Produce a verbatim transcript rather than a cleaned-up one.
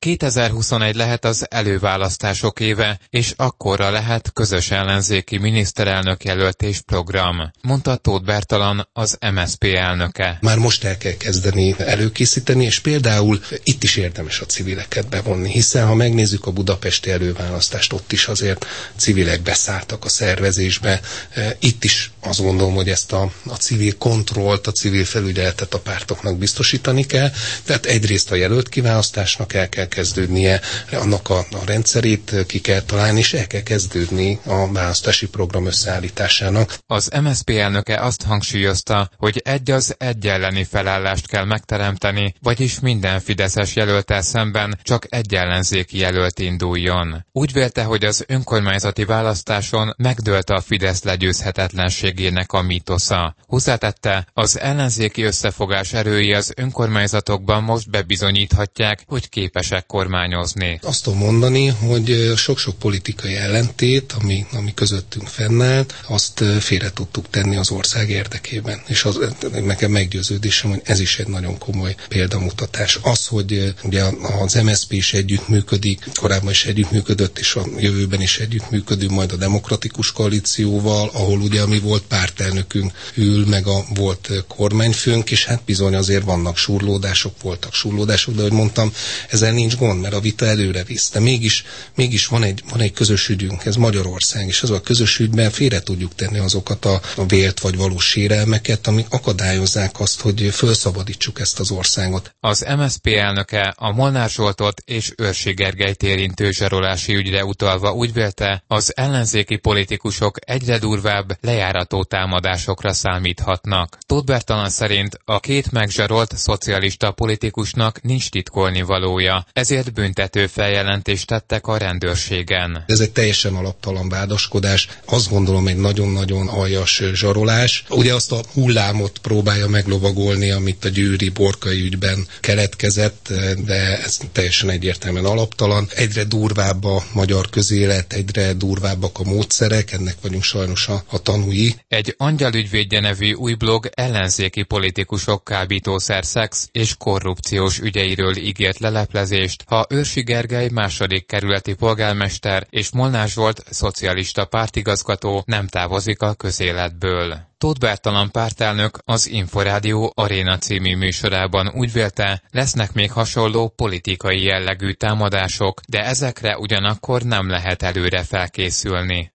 kétezer-huszonegy lehet az előválasztások éve, és akkorra lehet közös ellenzéki miniszterelnök jelöltés program, mondta Tóth Bertalan, az em es zé pé elnöke. Már most el kell kezdeni előkészíteni, és például itt is érdemes a civileket bevonni, hiszen ha megnézzük a budapesti előválasztást, ott is azért civilek beszálltak a szervezésbe. Itt is azt gondolom, hogy ezt a, a civil kontrollt, a civil felügyeletet a pártoknak biztosítani kell. Tehát egyrészt a jelölt kiválasztásnak el kell kezdődnie, annak a, a rendszerét ki kell találni, és el kell kezdődni a választási program összeállításának. Az em es zé pé elnöke azt hangsúlyozta, hogy egy az egy elleni felállást kell megteremteni, vagyis minden fideszes jelölttel szemben csak egy ellenzéki jelölt induljon. Úgy vélte, hogy az önkormányzati választáson megdőlt a Fidesz legyőzhetetlenségének a mítosza. Hozzátette, az ellenzéki összefogás erői az önkormányzatokban most bebizonyíthatják, hogy képesek kormányozni. Azt tudom mondani, hogy sok-sok politikai ellentét, ami, ami közöttünk fennállt, azt félre tudtuk tenni az ország érdekében. És az, nekem meggyőződésem, hogy ez is egy nagyon komoly példamutatás. Az, hogy ugye az em es zé pé is együttműködik, korábban is együttműködött, és a jövőben is együttműködünk majd a Demokratikus Koalícióval, ahol ugye a mi volt pártelnökünk ül, meg a volt kormányfőnk, és hát bizony azért vannak surlódások, voltak surlódások, de ahogy mondtam, ezzel nincs gond, mert a vita előre visz. De mégis, mégis van, egy, van egy közös ügyünk, ez Magyarország, és az a közös ügyben félre tudjuk tenni azokat a, a vélt vagy valós sérelmeket, amik akadályozzák azt, hogy felszabadítsuk ezt az országot. Az em es zé pé elnöke a Molnár Zsoltot és Őrsi Gergelyt érintő zsarolási ügyre utalva úgy vélte, az ellenzéki politikusok egyre durvább, lejárató támadásokra számíthatnak. Tóth Bertalan szerint a két megzsarolt szocialista politikusnak nincs titkolni valója, ezért büntető feljelentést tettek a rendőrségen. Ez egy teljesen alaptalan vádaskodás, azt gondolom egy nagyon-nagyon aljas zsarolás. Ugye azt a hullámot próbálja meglovagolni, amit a győri Borkai ügyben keletkezett, de ez teljesen egyértelműen alaptalan. Egyre durvább a magyar közélet, egyre durvábbak a módszerek, ennek vagyunk sajnos a, a tanúi. Egy Angyal ügyvédje nevű új blog ellenzéki politikusok kábítószer, szex és korrupciós ügyeiről ígért leleplezést, ha Őrsi Gergely második kerületi polgármester és Molnár Zsolt szocialista pártigazgató nem távozik a közéletből. Tóth Bertalan pártelnök az Inforádió Aréna című műsorában úgy vélte, lesznek még hasonló politikai jellegű támadások, de ezekre ugyanakkor nem lehet előre felkészülni.